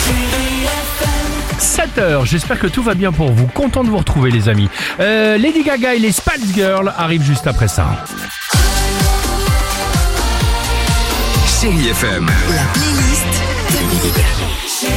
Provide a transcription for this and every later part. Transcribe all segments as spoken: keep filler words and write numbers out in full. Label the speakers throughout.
Speaker 1: sept heures, j'espère que tout va bien pour vous. Content de vous retrouver les amis. Euh, Lady Gaga et les Spice Girls arrivent juste après ça.
Speaker 2: Chérie F M.
Speaker 3: La playlist de Lady Gaga.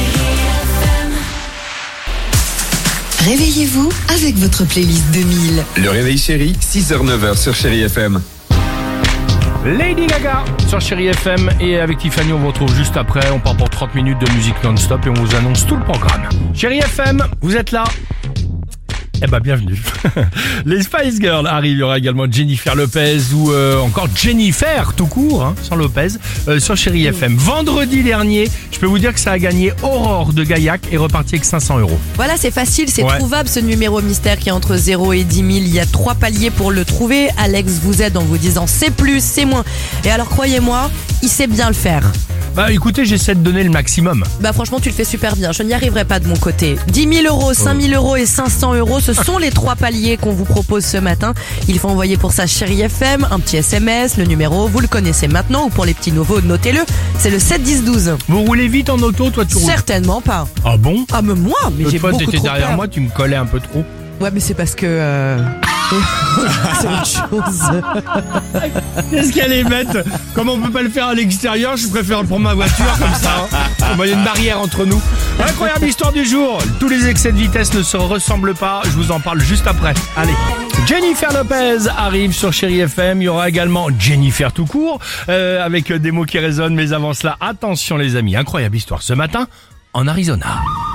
Speaker 3: Réveillez-vous avec votre playlist deux mille.
Speaker 2: Le réveil chéri, six heures neuf heures sur Chérie F M.
Speaker 1: Lady Gaga sur Chérie F M et avec Tiffany on vous retrouve juste après. On part pour trente minutes de musique non-stop et on vous annonce tout le programme. Chérie F M, vous êtes là? Eh ben bienvenue. Les Spice Girls arrivent, il y aura également Jennifer Lopez ou euh, encore Jennifer tout court, hein, sans Lopez, euh, sur Chérie F M. Vendredi dernier, je peux vous dire que ça a gagné Aurore de Gaillac et reparti avec cinq cents euros.
Speaker 4: Voilà, c'est facile, c'est
Speaker 1: Ouais.
Speaker 4: trouvable ce numéro mystère qui est entre zéro et dix mille. Il y a trois paliers pour le trouver. Alex vous aide en vous disant c'est plus, c'est moins. Et alors croyez-moi, il sait bien le faire.
Speaker 1: Bah écoutez, j'essaie de donner le maximum.
Speaker 4: Bah franchement tu le fais super bien, je n'y arriverai pas de mon côté. dix mille euros, cinq mille euros et cinq cents euros, ce sont les trois paliers qu'on vous propose ce matin. Il faut envoyer pour ça Chérie F M, un petit S M S, le numéro vous le connaissez maintenant ou pour les petits nouveaux notez-le, c'est le sept dix douze.
Speaker 1: Vous roulez vite en auto, toi tu roules?
Speaker 4: Certainement pas.
Speaker 1: Ah bon?
Speaker 4: Ah mais moi, mais
Speaker 1: L'autre
Speaker 4: j'ai
Speaker 1: fois
Speaker 4: beaucoup
Speaker 1: t'étais
Speaker 4: trop
Speaker 1: derrière
Speaker 4: peur.
Speaker 1: moi, tu me collais un peu trop.
Speaker 4: Ouais mais c'est parce que... Euh... c'est autre chose.
Speaker 1: Qu'est-ce qu'elle est bête? Comme on peut pas le faire à l'extérieur, je préfère pour ma voiture comme ça. Hein. Il y a une barrière entre nous. Incroyable histoire du jour. Tous les excès de vitesse ne se ressemblent pas. Je vous en parle juste après. Allez. Jennifer Lopez arrive sur Chérie F M. Il y aura également Jennifer tout court euh, avec des mots qui résonnent. Mais avant cela, attention les amis. Incroyable histoire ce matin en Arizona.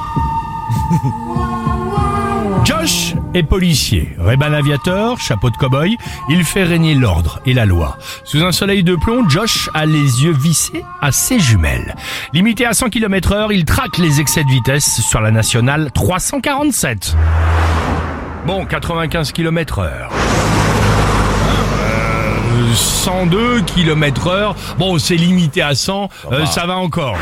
Speaker 1: Josh est policier, Ray-Ban aviateur, chapeau de cow-boy, il fait régner l'ordre et la loi. Sous un soleil de plomb, Josh a les yeux vissés à ses jumelles. Limité à cent kilomètres heure, il traque les excès de vitesse sur la nationale trois cent quarante-sept. Bon, quatre-vingt-quinze kilomètres heure. Euh, cent deux kilomètres heure, bon c'est limité à cent, euh, ça va encore.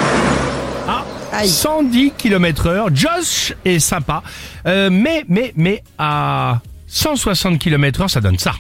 Speaker 4: Aïe.
Speaker 1: cent dix kilomètres heure, Josh est sympa, euh, mais, mais, mais à cent soixante kilomètres heure, ça donne ça.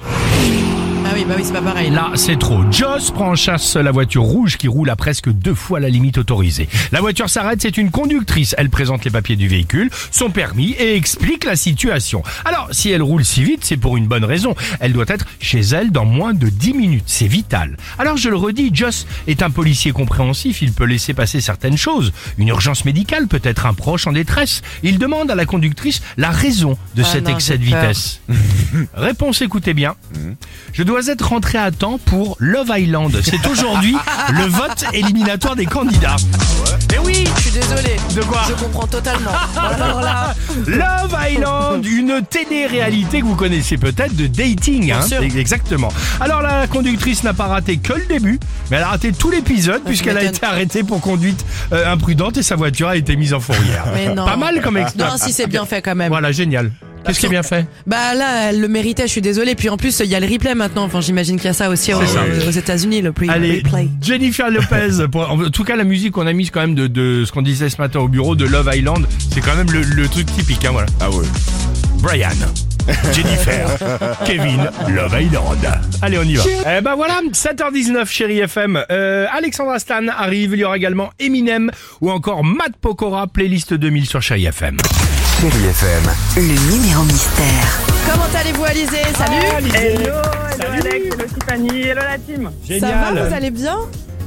Speaker 4: Ah oui, bah oui, c'est pas pareil.
Speaker 1: Là, c'est trop. Josh prend en chasse la voiture rouge qui roule à presque deux fois la limite autorisée. La voiture s'arrête, c'est une conductrice. Elle présente les papiers du véhicule, son permis et explique la situation. Alors, si elle roule si vite, c'est pour une bonne raison. Elle doit être chez elle dans moins de dix minutes. C'est vital. Alors, je le redis, Josh est un policier compréhensif. Il peut laisser passer certaines choses. Une urgence médicale, peut-être un proche en détresse. Il demande à la conductrice la raison de
Speaker 4: Ah
Speaker 1: cet
Speaker 4: non,
Speaker 1: excès de
Speaker 4: j'ai peur.
Speaker 1: vitesse. Réponse, écoutez bien. Je dois être rentré à temps pour Love Island. C'est aujourd'hui le vote éliminatoire des candidats. Et oui,
Speaker 4: Je suis désolé.
Speaker 1: de quoi?
Speaker 4: Je comprends totalement. Alors là,
Speaker 1: Love Island, une télé-réalité que vous connaissez peut-être de dating. Hein,
Speaker 4: sûr.
Speaker 1: exactement. Alors la conductrice n'a pas raté que le début, mais elle a raté tout l'épisode puisqu'elle a
Speaker 4: m'étonnes.
Speaker 1: été arrêtée pour conduite euh, imprudente et sa voiture a été mise en fourrière.
Speaker 4: mais non.
Speaker 1: Pas mal comme exploit.
Speaker 4: Non, si c'est bien fait quand même.
Speaker 1: Voilà, génial. Qu'est-ce qui est bien fait?
Speaker 4: Bah là, elle le méritait, je suis désolée. Puis en plus, il y a le replay maintenant. Enfin, j'imagine qu'il y a ça aussi aux,
Speaker 1: ça.
Speaker 4: aux États-Unis, le pre-
Speaker 1: Allez,
Speaker 4: replay.
Speaker 1: Jennifer Lopez. Pour- en tout cas, la musique qu'on a mise quand même de, de ce qu'on disait ce matin au bureau de Love Island, c'est quand même le, le truc typique. Hein, voilà.
Speaker 2: Ah ouais.
Speaker 1: Brian, Jennifer, Kevin, Love Island. Allez, on y va. Eh ben voilà, sept heures dix-neuf, Chérie F M. Euh, Alexandra Stan arrive. Il y aura également Eminem ou encore Matt Pokora, playlist deux mille sur Chérie F M.
Speaker 2: Chérie F M.
Speaker 3: Le numéro mystère.
Speaker 4: Comment allez-vous, Alizé? Salut.
Speaker 5: Hello, hello Alex, hello Tiffany, hello la team.
Speaker 4: Ça va, vous allez bien?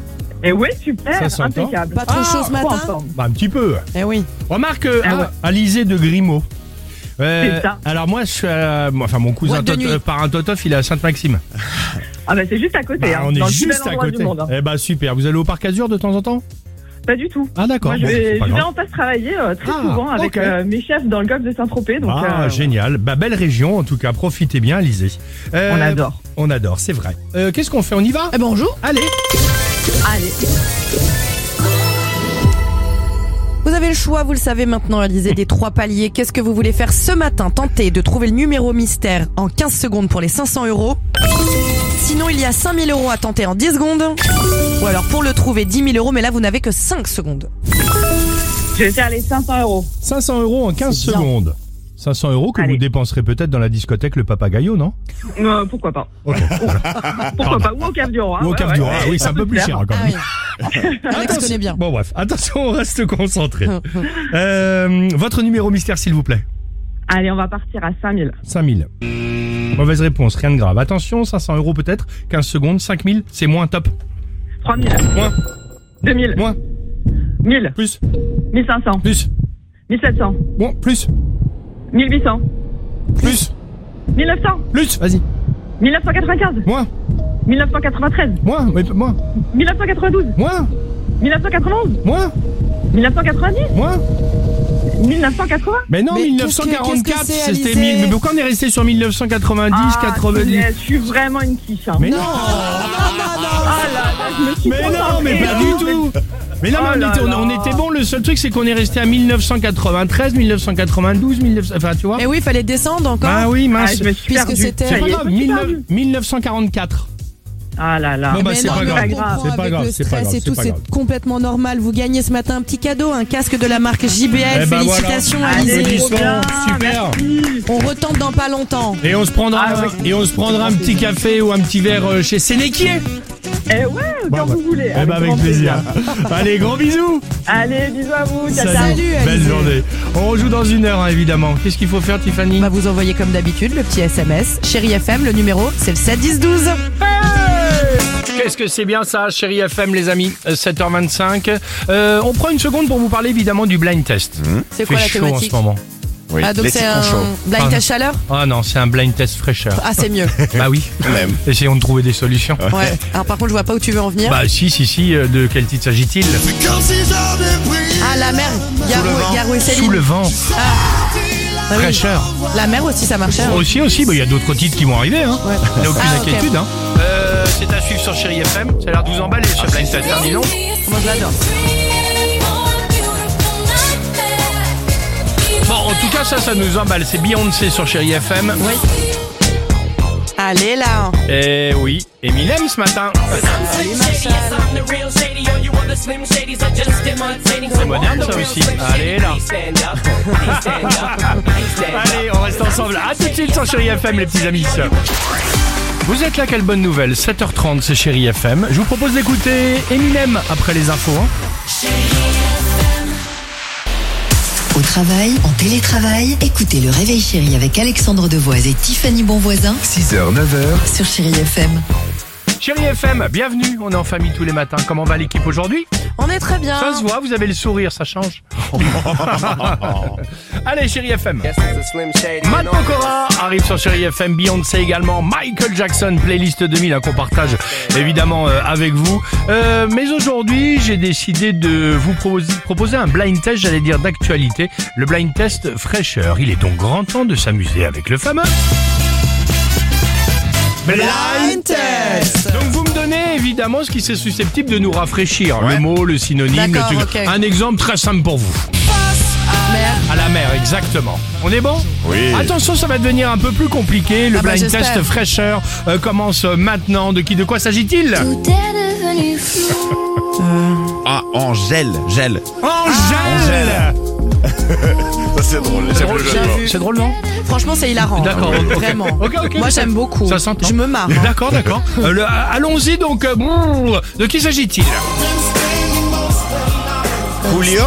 Speaker 5: Et ouais, super,
Speaker 1: Ça s'entend.
Speaker 5: impeccable.
Speaker 4: Pas trop chaud ce
Speaker 5: Trop en
Speaker 4: matin?
Speaker 5: forme.
Speaker 1: Bah, un petit peu.
Speaker 4: Eh oui.
Speaker 1: Remarque, euh,
Speaker 5: Ah ouais.
Speaker 1: ah, Alizé de Grimaud. Euh,
Speaker 5: C'est ça.
Speaker 1: alors moi, je suis à- moi, enfin mon cousin
Speaker 4: Boîte de
Speaker 1: Tot-
Speaker 4: nuit.
Speaker 1: euh, parrain Totof, il est à Sainte-Maxime.
Speaker 5: Ah bah c'est juste à côté,
Speaker 1: Bah,
Speaker 5: hein,
Speaker 1: on
Speaker 5: dans
Speaker 1: est
Speaker 5: le plus bel
Speaker 1: juste à
Speaker 5: endroit
Speaker 1: côté.
Speaker 5: du monde. hein.
Speaker 1: Eh bah super. Vous allez au Parc Azur de temps en temps?
Speaker 5: Pas du tout.
Speaker 1: Ah d'accord.
Speaker 5: Moi je
Speaker 1: bon, c'est
Speaker 5: vais,
Speaker 1: pas
Speaker 5: je vais
Speaker 1: grave.
Speaker 5: en passe travailler euh, très
Speaker 1: Ah,
Speaker 5: souvent avec
Speaker 1: ok.
Speaker 5: euh, mes chefs dans le golfe de Saint-Tropez. Donc,
Speaker 1: Ah
Speaker 5: euh,
Speaker 1: génial. Bah belle région en tout cas. Profitez bien, Alizé. Euh,
Speaker 5: On adore.
Speaker 1: On adore, c'est vrai. Euh, Qu'est-ce qu'on fait? On y va?
Speaker 4: Eh ben, on joue.
Speaker 1: Allez.
Speaker 5: Allez,
Speaker 4: Vous avez le choix, vous le savez maintenant, Alizé, des trois paliers. Qu'est-ce que vous voulez faire ce matin? Tentez de trouver le numéro mystère en quinze secondes pour les cinq cents euros. Sinon, il y a cinq mille euros à tenter en dix secondes. Ou alors pour le trouver, dix mille euros, mais là, vous n'avez que cinq secondes.
Speaker 5: je vais faire les cinq cents euros.
Speaker 1: cinq cents euros en quinze
Speaker 4: C'est bien.
Speaker 1: secondes. cinq cents euros que
Speaker 5: Allez.
Speaker 1: vous dépenserez peut-être dans la discothèque Le Papagayo, non?
Speaker 5: Euh, pourquoi pas.
Speaker 1: Ok.
Speaker 5: Pourquoi pas. Ou au Cave du Roi.
Speaker 1: Ou au
Speaker 5: ouais,
Speaker 1: Cave
Speaker 5: ouais,
Speaker 1: du Roi,
Speaker 5: ouais,
Speaker 1: oui, c'est
Speaker 5: ça
Speaker 1: un
Speaker 5: peut
Speaker 1: peu plus
Speaker 5: plaire.
Speaker 1: cher quand
Speaker 4: Ah
Speaker 1: même.
Speaker 4: oui. Alex connaît bien.
Speaker 1: Bon bref, attention, on reste concentré. Euh, votre numéro mystère, s'il vous plaît.
Speaker 5: Allez, on va partir à cinq mille.
Speaker 1: cinq mille. Mauvaise réponse, rien de grave. Attention, cinq cents euros peut-être. quinze secondes, cinq mille, c'est moins top.
Speaker 5: trois mille.
Speaker 1: Moins,
Speaker 5: deux mille.
Speaker 1: moins,
Speaker 5: mille.
Speaker 1: plus,
Speaker 5: mille cinq cents.
Speaker 1: plus,
Speaker 5: mille sept cents.
Speaker 1: moins, plus,
Speaker 5: mille huit cents.
Speaker 1: plus,
Speaker 5: mille neuf cents.
Speaker 1: plus, vas-y.
Speaker 5: mille neuf cent quatre-vingt-quinze.
Speaker 1: Moins,
Speaker 5: mille neuf cent quatre-vingt-treize.
Speaker 1: moins, mais moins,
Speaker 5: mille neuf cent quatre-vingt-douze.
Speaker 1: moins,
Speaker 5: mille neuf cent quatre-vingt-onze.
Speaker 1: moins,
Speaker 5: mille neuf cent quatre-vingt-dix.
Speaker 1: moins.
Speaker 5: mille neuf cent quatre-vingts.
Speaker 1: Mais non,
Speaker 4: Mais
Speaker 1: mille neuf cent quarante-quatre,
Speaker 4: qu'est-ce que- qu'est-ce que c'est,
Speaker 1: c'était
Speaker 4: Alizé
Speaker 1: mille. Mais pourquoi on est resté sur mille neuf cent quatre-vingt-dix,
Speaker 5: Ah,
Speaker 1: quatre-vingt-dix?
Speaker 5: punaise, je suis vraiment une quiche. Hein.
Speaker 1: Mais non,
Speaker 5: Ah là là, je me suis
Speaker 1: mais non,
Speaker 5: concentrée,
Speaker 1: mais pas
Speaker 5: hein.
Speaker 1: du tout. Mais non, mais
Speaker 5: Oh
Speaker 1: on
Speaker 5: là
Speaker 1: était, on,
Speaker 5: là.
Speaker 1: on était bon. Le seul truc, c'est qu'on est resté à mille neuf cent quatre-vingt-treize, mille neuf cent quatre-vingt-douze, mille neuf cents. Enfin, tu vois.
Speaker 4: Mais oui, il fallait descendre encore.
Speaker 1: Ah oui,
Speaker 5: Ah,
Speaker 1: mince.
Speaker 5: je me suis
Speaker 4: Puisque
Speaker 5: perdue.
Speaker 4: c'était-
Speaker 1: C'est
Speaker 5: Ça
Speaker 1: pas
Speaker 5: y est,
Speaker 1: grave,
Speaker 5: je me suis
Speaker 1: mille neuf-
Speaker 5: perdue.
Speaker 1: mille neuf cent quarante-quatre.
Speaker 5: Ah là là.
Speaker 1: Bon, bah,
Speaker 4: Mais
Speaker 1: c'est
Speaker 4: non,
Speaker 1: pas
Speaker 4: mais
Speaker 1: grave.
Speaker 4: on comprend
Speaker 1: C'est pas
Speaker 4: avec
Speaker 1: grave,
Speaker 4: le
Speaker 1: c'est pas
Speaker 4: stress
Speaker 1: grave,
Speaker 4: et tout,
Speaker 1: c'est pas
Speaker 4: c'est
Speaker 1: grave.
Speaker 4: complètement normal. Vous gagnez ce matin un petit cadeau, un casque de la marque J B L.
Speaker 1: Eh ben voilà.
Speaker 4: Félicitations,
Speaker 5: Allez,
Speaker 4: Alizé.
Speaker 1: Applaudissements,
Speaker 5: trop bien,
Speaker 1: super.
Speaker 5: merci.
Speaker 4: On retente dans pas longtemps.
Speaker 1: Et on se prendra,
Speaker 5: Ah,
Speaker 1: un- et on se prendra un petit café ou un petit verre euh, chez Sénéquier.
Speaker 5: Eh ouais, quand vous voulez.
Speaker 1: Eh ben avec
Speaker 5: grand
Speaker 1: plaisir. Allez, gros bisous.
Speaker 5: Allez, bisous à vous. Ciao,
Speaker 1: Salut.
Speaker 5: ciao.
Speaker 4: Salut,
Speaker 1: Belle
Speaker 4: Alizé.
Speaker 1: journée. On rejoue dans une heure, hein, évidemment. Qu'est-ce qu'il faut faire, Tiffany?
Speaker 4: Bah, vous envoyez comme d'habitude le petit S M S. Chérie F M, le numéro, c'est le sept dix douze.
Speaker 1: Hey, qu'est-ce que c'est bien ça, chérie F M, les amis. Euh, sept heures vingt-cinq. Euh, on prend une seconde pour vous parler évidemment du blind test.
Speaker 4: C'est
Speaker 1: Il
Speaker 4: quoi
Speaker 1: fait
Speaker 4: la
Speaker 1: chaud en
Speaker 4: thématique
Speaker 1: ce moment.
Speaker 6: Oui,
Speaker 4: Ah, donc
Speaker 6: les
Speaker 4: c'est
Speaker 6: citrons
Speaker 4: un
Speaker 6: chauds.
Speaker 4: blind
Speaker 1: Ah.
Speaker 4: test chaleur.
Speaker 1: Ah non, c'est un blind test fraîcheur.
Speaker 4: Ah, c'est mieux.
Speaker 1: Bah oui.
Speaker 6: Même.
Speaker 1: Essayons de trouver des solutions.
Speaker 4: Ouais. Alors par contre, je vois pas où tu veux en venir.
Speaker 1: Bah si, si, si. euh, De quel titre s'agit-il?
Speaker 4: Ah, la mer. Garou, Garou et Céline.
Speaker 1: Sous le vent.
Speaker 4: Ah oui.
Speaker 1: Fraîcheur.
Speaker 4: La mer aussi, ça marchait. hein.
Speaker 1: Aussi, aussi, bah, il y a d'autres titres qui vont arriver, hein.
Speaker 4: Ouais.
Speaker 1: Il n'y a aucune
Speaker 4: Ah, ok.
Speaker 1: inquiétude, hein. Euh, c'est à suivre sur Chérie F M. Ça a l'air de vous emballer, ce blind test, hein, dis donc.
Speaker 4: Moi, je l'adore.
Speaker 1: Bon, en tout cas, ça, ça nous emballe. C'est Beyoncé sur Chérie F M.
Speaker 4: Oui. Allez là.
Speaker 1: Et oui, Eminem ce matin. C'est moderne, ça aussi. Allez, là. Allez, on reste ensemble. À tout de suite sur Chérie F M, les petits amis. Vous êtes là, quelle bonne nouvelle. sept heures trente, c'est Chérie F M. Je vous propose d'écouter Eminem après les infos. Hein.
Speaker 3: Au travail, en télétravail, écoutez le Réveil Chéri avec Alexandre Devoise et Tiffany Bonvoisin
Speaker 2: six heures, neuf heures.
Speaker 3: sur Chéri F M.
Speaker 1: Chérie F M, bienvenue. On est en famille tous les matins. Comment va l'équipe aujourd'hui?
Speaker 4: On est très bien.
Speaker 1: Ça se voit, vous avez le sourire, ça change. Allez, Chérie F M. Matt Pokora arrive sur Chérie F M, Beyoncé également, Michael Jackson, playlist deux mille, hein, qu'on partage évidemment euh, avec vous. Euh, mais aujourd'hui, j'ai décidé de vous proposer, proposer un blind test, j'allais dire d'actualité, le blind test fraîcheur. Il est donc grand temps de s'amuser avec le fameux blind test. Donc vous me donnez évidemment ce qui est susceptible de nous rafraîchir,
Speaker 6: Ouais.
Speaker 1: le mot, le synonyme, le
Speaker 4: D'accord,
Speaker 1: truc.
Speaker 4: ok.
Speaker 1: Un exemple très simple pour vous.
Speaker 4: Mer.
Speaker 1: À la mer, exactement. On est bon?
Speaker 6: Oui.
Speaker 1: Attention, ça va devenir un peu plus compliqué. Le
Speaker 4: Ah bah,
Speaker 1: blind
Speaker 4: j'espère.
Speaker 1: test fraîcheur euh, commence maintenant. De qui, de quoi s'agit-il?
Speaker 6: Ah, Angèle, gel.
Speaker 1: Angèle.
Speaker 6: Ça c'est drôle.
Speaker 1: C'est
Speaker 6: J'aime
Speaker 1: drôle,
Speaker 6: le jeu de
Speaker 1: c'est-
Speaker 6: mots.
Speaker 1: c'est drôle, non?
Speaker 4: Franchement, c'est hilarant.
Speaker 1: D'accord,
Speaker 4: hein.
Speaker 1: ok.
Speaker 4: Vraiment.
Speaker 1: Ok, ok,
Speaker 4: Moi,
Speaker 1: d'accord.
Speaker 4: j'aime beaucoup.
Speaker 1: Ça s'entend.
Speaker 4: Je me marre. hein.
Speaker 1: D'accord, d'accord. Euh, le- Allons-y donc. euh, brrr, de qui s'agit-il?
Speaker 6: Julio.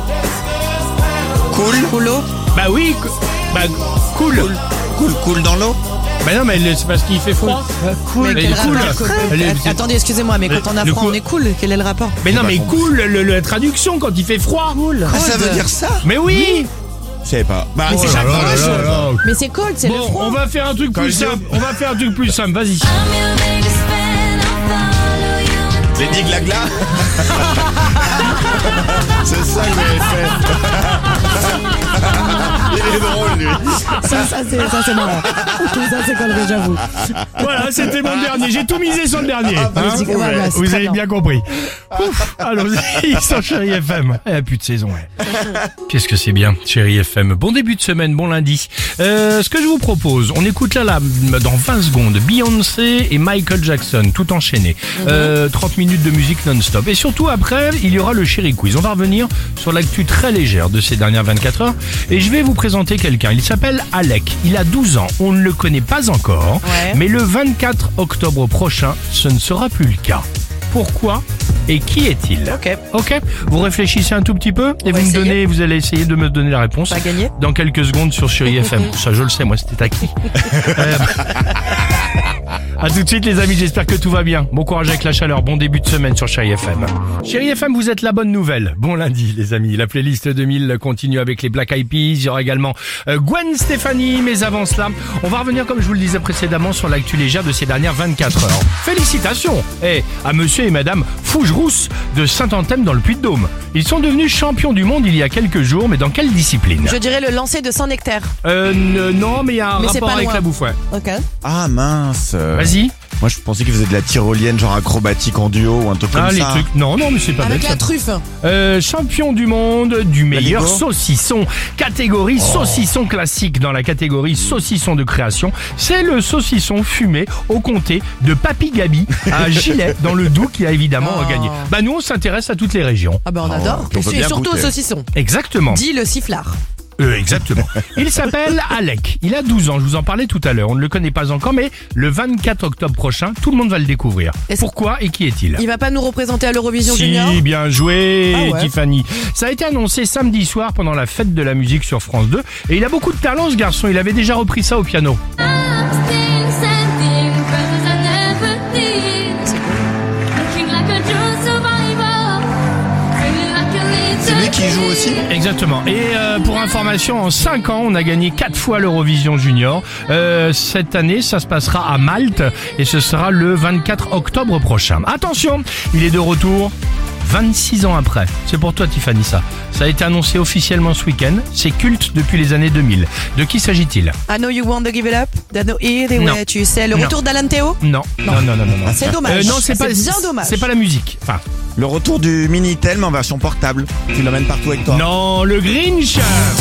Speaker 6: Cool.
Speaker 4: Rouleau.
Speaker 1: Bah oui. cou- Bah cool.
Speaker 6: Cool, cool dans l'eau.
Speaker 1: Bah non, mais c'est parce qu'il fait froid.
Speaker 4: Mais
Speaker 1: Elle
Speaker 4: quel
Speaker 1: est cool.
Speaker 4: rapport
Speaker 1: Elle est-
Speaker 4: Att- Attendez, excusez-moi, mais quand on a
Speaker 1: Le
Speaker 4: froid,
Speaker 1: coup-
Speaker 4: on est cool. Quel est le rapport?
Speaker 1: Mais non,
Speaker 6: pas
Speaker 1: mais
Speaker 6: compris.
Speaker 1: cool, le, le- la traduction quand il fait froid. Cool.
Speaker 6: Ah, ça veut dire ça?
Speaker 1: Mais oui.
Speaker 6: Je savais pas. Bah,
Speaker 4: Mais c'est
Speaker 6: oh là
Speaker 4: chaque
Speaker 6: là
Speaker 4: fois la
Speaker 6: là
Speaker 4: chose.
Speaker 6: là là.
Speaker 4: Mais c'est cold, c'est le
Speaker 1: Bon,
Speaker 4: froid.
Speaker 1: on va faire un truc
Speaker 6: Quand
Speaker 1: plus
Speaker 6: je dis-
Speaker 1: simple. On va faire un truc plus simple. Vas-y.
Speaker 6: Lady Glagla. C'est ça que vous avez fait. Il est drôle lui.
Speaker 4: Ça, ça c'est, ça c'est marrant. Ça c'est colleré, j'avoue.
Speaker 1: Voilà, c'était mon dernier. J'ai tout misé sur le dernier.
Speaker 6: Ah, bah,
Speaker 1: hein.
Speaker 6: c'est
Speaker 4: Ouais, ouais, c'est
Speaker 1: Vous
Speaker 4: très
Speaker 1: avez bien compris. Ouf, allons-y sur Chérie F M. Il n'y a plus de saison. Ouais. Qu'est-ce que c'est bien, Chérie F M. Bon début de semaine, bon lundi. Euh, ce que je vous propose, on écoute là, là dans vingt secondes, Beyoncé et Michael Jackson, tout enchaîné. Euh, trente minutes de musique non-stop. Et surtout après, il y aura le Chérie Quiz. On va revenir sur l'actu très légère de ces dernières vingt-quatre heures. Et je vais vous présenter quelqu'un. Il s'appelle Alec. Il a douze ans. On ne le connaît pas encore.
Speaker 4: Ouais.
Speaker 1: Mais le vingt-quatre octobre prochain, ce ne sera plus le cas. Pourquoi et qui est-il?
Speaker 4: Ok.
Speaker 1: Ok. Vous réfléchissez un tout petit peu et
Speaker 4: On va
Speaker 1: vous me
Speaker 4: essayer.
Speaker 1: donnez, vous allez essayer de me donner la réponse.
Speaker 4: Pas gagné.
Speaker 1: Dans quelques secondes sur Chérie F M. Ça, je le sais, moi, c'était acquis. Euh, À tout de suite les amis, j'espère que tout va bien. Bon courage avec la chaleur, bon début de semaine sur Chérie F M. Chérie F M, vous êtes la bonne nouvelle. Bon lundi les amis, la playlist deux mille continue avec les Black Eyed Peas. Il y aura également euh, Gwen Stefani, mais avant cela, on va revenir comme je vous le disais précédemment sur l'actu légère de ces dernières vingt-quatre heures. Félicitations eh, à monsieur et madame Fougerousse de Saint-Anthème dans le Puy-de-Dôme. Ils sont devenus champions du monde il y a quelques jours, mais dans quelle discipline?
Speaker 4: Je dirais le lancer de cent nectaires.
Speaker 1: Euh, n- non, mais il y a un
Speaker 4: Mais c'est
Speaker 1: rapport
Speaker 4: pas
Speaker 1: avec
Speaker 4: loin.
Speaker 1: la bouffe, ouais.
Speaker 4: Ok.
Speaker 6: Ah mince.
Speaker 1: Vas-y.
Speaker 6: Moi je pensais qu'ils faisaient de la tyrolienne, genre acrobatique en duo ou un truc
Speaker 1: Ah,
Speaker 6: comme
Speaker 1: les
Speaker 6: ça.
Speaker 1: trucs. Non, non, mais c'est pas
Speaker 4: Avec
Speaker 1: bête.
Speaker 4: la
Speaker 1: ça.
Speaker 4: truffe.
Speaker 1: Euh, champion du monde du meilleur
Speaker 6: Lego
Speaker 1: saucisson. Catégorie saucisson classique dans la catégorie saucisson de création. C'est le saucisson fumé au comté de Papy Gabi à Gilet dans le Doubs qui a évidemment
Speaker 4: Oh.
Speaker 1: gagné. Bah nous on s'intéresse à toutes les régions.
Speaker 4: Ah ben on adore.
Speaker 6: on peut
Speaker 4: Et
Speaker 6: bien
Speaker 4: surtout au
Speaker 6: goûter.
Speaker 4: saucisson.
Speaker 1: Exactement.
Speaker 4: Dit le sifflard.
Speaker 1: Euh, exactement. Il s'appelle Alec. Il a douze ans, je vous en parlais tout à l'heure. On ne le connaît pas encore, mais le vingt-quatre octobre prochain, tout le monde va le découvrir.
Speaker 4: Est-ce-
Speaker 1: Pourquoi et qui est-il?
Speaker 4: Il va pas nous représenter à l'Eurovision Junior?
Speaker 1: Si, bien joué,
Speaker 4: Ah ouais.
Speaker 1: Tiffany. Ça a été annoncé samedi soir pendant la fête de la musique sur France deux. Et il a beaucoup de talent, ce garçon. Il avait déjà repris ça au piano.
Speaker 6: C'est lui qui joue aussi.
Speaker 1: Exactement. Et euh, pour information, en cinq ans, on a gagné quatre fois l'Eurovision Junior. Euh, cette année, ça se passera à Malte. Et ce sera le vingt-quatre octobre prochain. Attention, il est de retour vingt-six ans après. C'est pour toi, Tiffany, ça. Ça a été annoncé officiellement ce week-end. C'est culte depuis les années deux mille. De qui s'agit-il?
Speaker 4: I know you want to give it up. I know it,
Speaker 1: Non.
Speaker 4: ouais, tu sais. Le
Speaker 1: Non.
Speaker 4: retour d'Alan Théo?
Speaker 1: Non. Non, non, non, non. non.
Speaker 4: C'est dommage.
Speaker 1: Euh, non, c'est pas,
Speaker 4: bien dommage.
Speaker 1: C'est pas la musique. Enfin,
Speaker 6: Le retour du Minitel mais en version portable. Tu l'emmènes partout avec toi.
Speaker 1: non, le Grinch.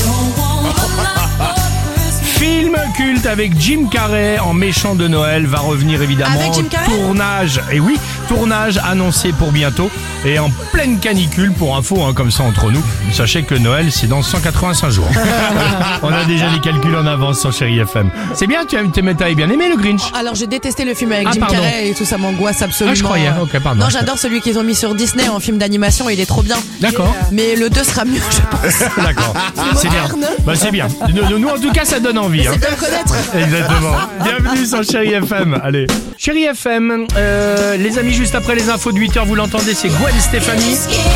Speaker 1: Film culte avec Jim Carrey en méchant de Noël va revenir évidemment.
Speaker 4: Avec Jim Carrey
Speaker 1: Tournage, et oui, tournage annoncé pour bientôt et en pleine canicule pour info, hein, comme ça entre nous. Sachez que Noël c'est dans cent quatre-vingt-cinq jours. On a déjà les calculs en avance sur Chérie F M. C'est bien, tu aimes, t'as bien aimé le Grinch?
Speaker 4: Alors j'ai détesté le film avec
Speaker 1: Ah,
Speaker 4: Jim
Speaker 1: pardon.
Speaker 4: Carrey et tout ça m'angoisse absolument.
Speaker 1: Ah, je croyais. Ok, pardon.
Speaker 4: Non, j'adore celui qu'ils ont mis sur Disney en film d'animation, il est trop bien.
Speaker 1: D'accord.
Speaker 4: Mais le deux sera mieux, je pense.
Speaker 1: D'accord, c'est bien.
Speaker 4: moderne.
Speaker 1: Bah c'est bien. Nous, nous, en tout cas ça donne envie. Hein.
Speaker 4: C'est bien le connaître.
Speaker 1: Exactement. Bienvenue sur Chérie F M. Allez. Chérie F M, euh, les amis, juste après les infos de huit heures, vous l'entendez, c'est Gwen Stefani.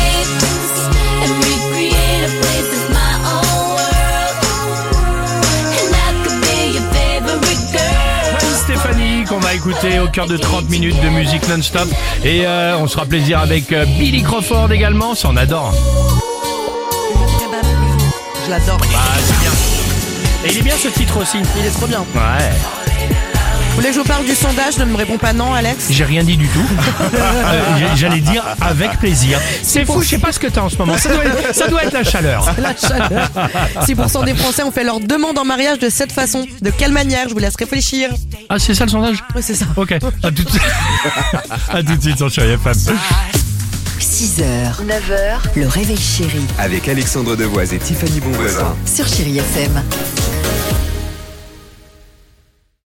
Speaker 1: Gwen Stefani qu'on va écouter au cœur de trente minutes de musique non-stop. Et euh, on se fera plaisir avec euh, Billy Crawford également, ça on adore.
Speaker 4: Je l'adore.
Speaker 1: Ah, c'est bien. Et il est bien ce titre aussi.
Speaker 4: Il est trop bien.
Speaker 1: Ouais.
Speaker 4: Vous voulez que je vous parle du sondage? Ne me réponds pas non, Alex.
Speaker 1: J'ai rien dit du tout. Euh, J'allais dire avec plaisir. C'est fou, je sais pas ce que t'as en ce moment. Ça doit être, ça doit être la chaleur.
Speaker 4: La chaleur. six pour cent des Français ont fait leur demande en mariage de cette façon. De quelle manière? Je vous laisse réfléchir.
Speaker 1: Ah, c'est ça le sondage?
Speaker 4: Oui, c'est ça.
Speaker 1: Ok. À tout de suite. À tout de suite sur Chérie F M.
Speaker 3: six heures, neuf heures, le réveil chéri
Speaker 2: Avec Alexandre Devoise et Tiffany Bonvoisin.
Speaker 3: sur Chérie F M.